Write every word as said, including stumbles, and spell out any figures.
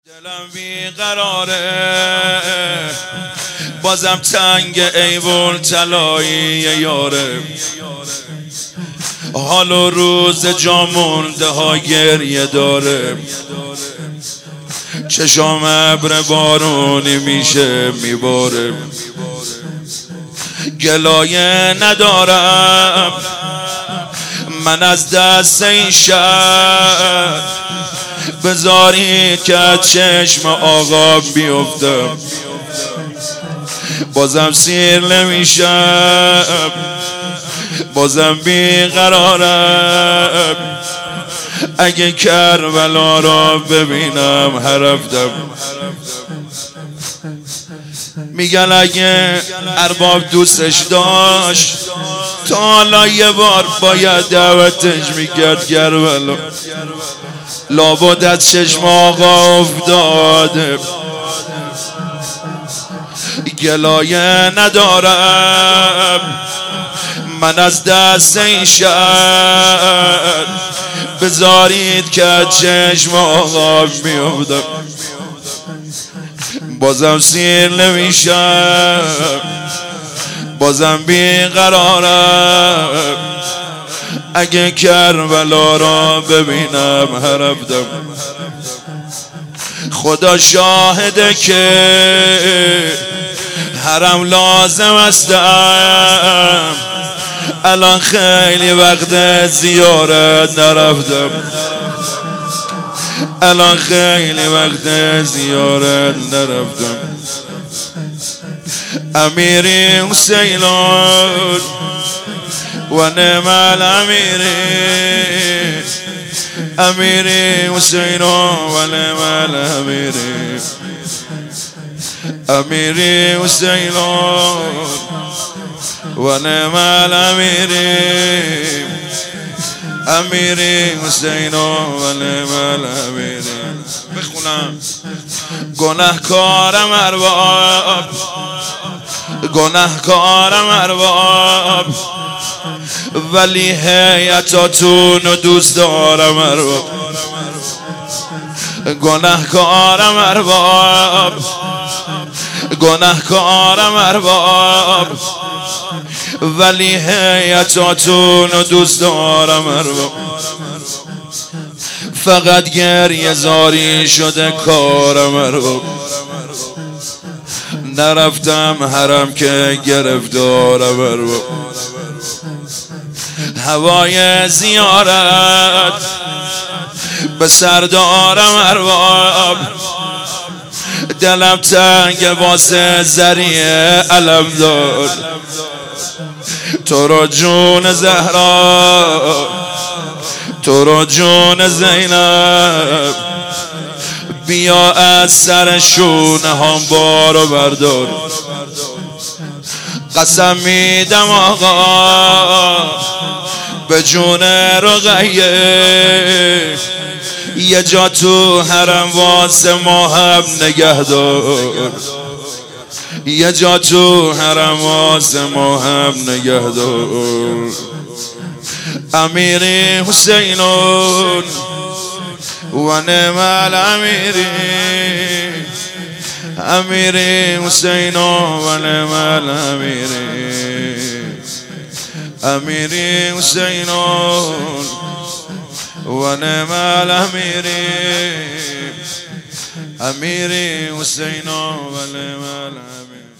دلم بیقراره بازم تنگ ایول طلایی یاره، حال و روز جا مونده ها گریه داره، چشام ابر بارونی میشه میباره، گلایه ندارم من از دست این شهر، بذارید که از چشم آقا بیفتم، بازم سیر نمیشم، بازم بیقرارم، اگه کربلا را ببینم هرفتم. میگن اگه ارباب دوستش داشت تا حالا یه بار باید دعوتش میکرد کربلا، لابد از چشم آقا افتاده، گلایه ندارم من از دست این شهر، بذارید که از چشم آقا میافتم، بازم سیر نمیشم، بازم بیقرارم، اگه کربلا را ببینم هرفتم. خدا شاهده که حرم لازم استم، الان خیلی وقت زیارت نرفتم، الان خیلی وقت زیارت نرفتم. امیری حسینون و نعم الامیری، امیری حسینون و نعم الامیری، امیری حسینون و نعم الامیری، امیری حسینون و نعم الامیری. بخونم گناهکارم ارباب، گناهکارم ارباب، ولی حیاتاتونو دوست دارم ارباب، گناهکارم ارباب، گناهکارم ارباب، ولی حیاتاتونو دوست دارم ارباب، فقط گریه زاری شده کارم ارباب، نرفتم حرم که گرفتارم ارباب، هوای زیارت به سر دارم ارباب، دلم تنگ واسه ذریعه علم دار، تو رو جون زهرا، تو رو جون زینب، بیا از سر شونه هم بارو بردار، قسم میدم آقا به جون رقیه، یه جا تو حرم واسه ما هم نگهدار، یه جا تو حرم واسه ما هم نگهدار. امیری حسینون و نعم الامیری، امیری حسینون و نعم الامیری، امیری حسینون و نعم الامیری، امیری حسینون و نعم الامیری.